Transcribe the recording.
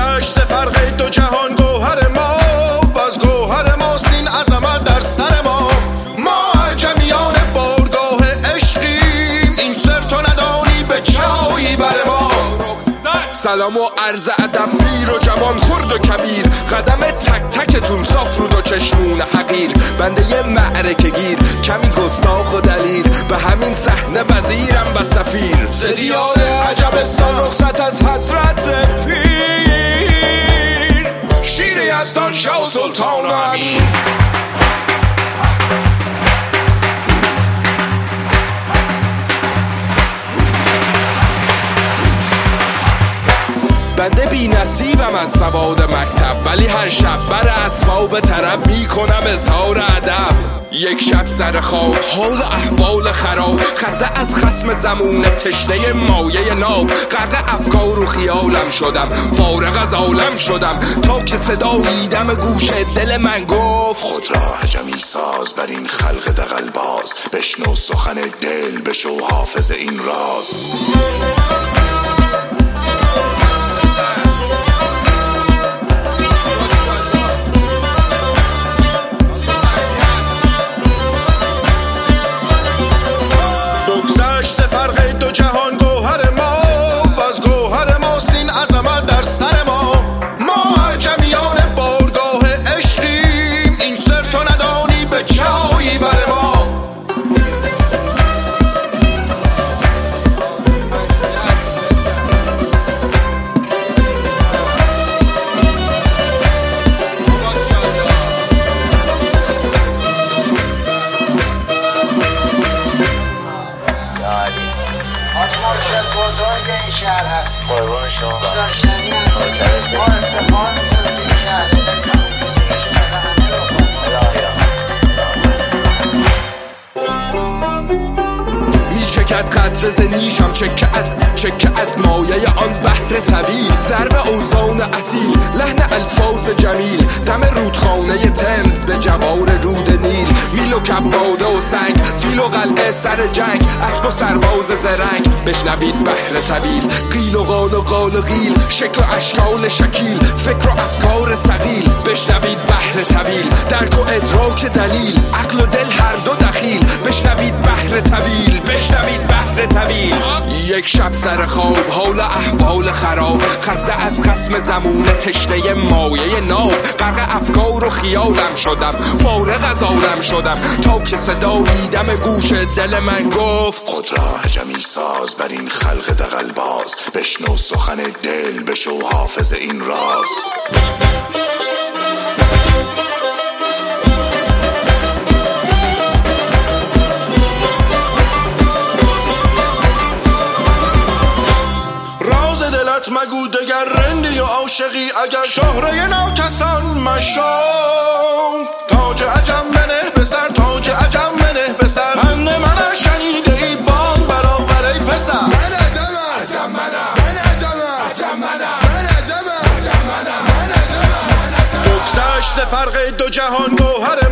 گذشت فرق دو جهان گوهر ما و از گوهر ماست این عظمت در سر ما. ما عجمیان بارگاه عشقیم، این سر تو ندانی به چایی بر ما. سلام و عرض ادب پیر و جوان خرد و کبیر، قدم تک تکتون صاف رود و چشمون حقیر. بنده یه معرکه گیر کمی گستاخ و دلیر، به همین صحنه وزیرم و سفیر. ز دیار عجبستان رخصت از حسرت پیر، شیر یزدان شاه و سلطان و امیر. بنده بی نصیبم از سواد مکتب، ولی هر شب بر اسباب طرب میکنم اظهار ادب. یک شب سر خواب حال احوال خراب، خسته از خصم زمونه تشنه مایه ناب. غرق افکار و خیالم شدم، فارغ از عالم شدم، تا که صدایی دم گوش دل من گفت خود را عجمی ساز بر این خلق دغل باز. بشنو سخن دل بشو حافظ این راز. بزرگ این شهر هست. قربان شما داشتنی هست. ما افتخار میکنیم این شهر میچکد قطره ز نیشم، چکه از مایه آن بحر طویل. ضرب اوزان اصیل، لحن الفاظ جمیل، دم رودخانه تمز به جوار رود نیل. میل و کباده و سنگ، فیل و قلعه سر جنگ، اسب و سرباز زرنگ. بشنوید بحر طویل، قیل و قال و قال و قیل، شکل و اشکال شکیل، فکر و افکار ثقیل. بشنوید بحر طویل، درک و ادراک دلیل، عقل و دل هر دو دخیل. بشنوید بحر طویل، بشنوید بحر طویل. یک شب سر خواب حال احوال خراب، خسته از خصم زمونه تشنه مایه ناب. غرق افکار و خیالم شدم، فارغ از عالم شدم، تا که صدایی دم گوش دل من گفت خود را عجمی ساز بر این خلق دغل باز. بشنو سخن دل بشو حافظ این راز. مگو دگر رندی و عاشقی، اگر شهره ناکسان مشام. تاج عجم منه به سر، تاج عجم منه به سر. من شنیده ای بان برآور ای پسر. من عجمم، عجم منم، من عجمم، عجم منم، من عجمم، عجم منم، من عجمم. بگذشت فرق دو جهان گوهر